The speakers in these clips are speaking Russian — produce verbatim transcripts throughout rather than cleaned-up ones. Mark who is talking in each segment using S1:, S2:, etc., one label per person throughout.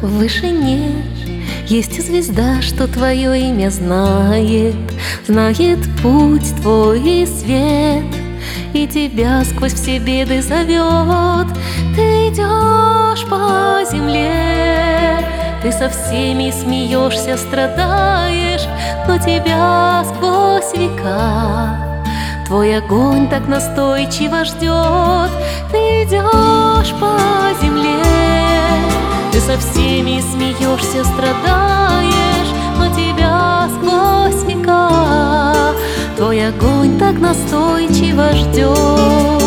S1: В вышине есть звезда, что твое имя знает, знает путь твой и свет, и тебя сквозь все беды зовет. Ты идешь по земле, ты со всеми смеешься, страдаешь, но тебя сквозь века твой огонь так настойчиво ждет. Ты идешь по земле, ты со всеми смеешься, страдаешь, но тебя сквозь века твой огонь так настойчиво ждет.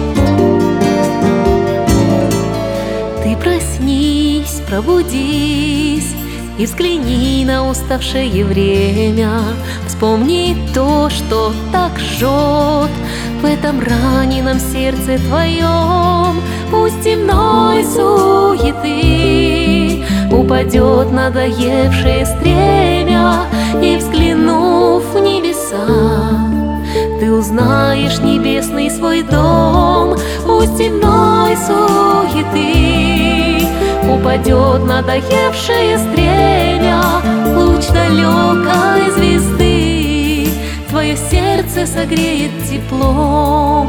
S1: Ты проснись, пробудись и взгляни на уставшее время. Вспомни то, что так жжет в этом раненом сердце твоем. Пусть земной суеты упадет надоевшее стремя, и, взглянув в небеса, ты узнаешь небесный свой дом. Пусть земной суеты упадет надоевшее стремя, луч далекой звезды твое сердце согреет теплом.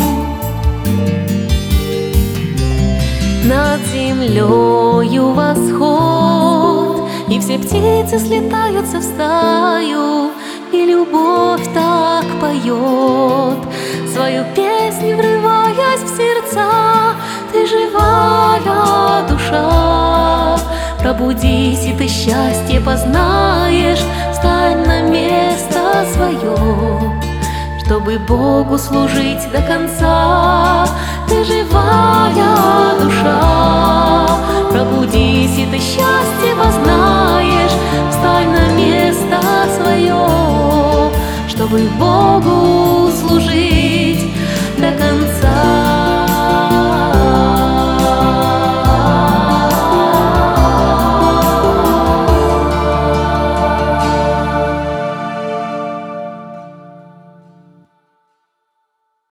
S1: Над землею восход, и все птицы слетаются в стаю, и любовь так поет свою песню, врываясь в сердца. Ты живая душа, пробудись, и ты счастье познаешь. Встань на место свое, чтобы Богу служить до конца. Ты живая душа, пробудись, и ты счастье познаешь. Встань на место свое, чтобы Богу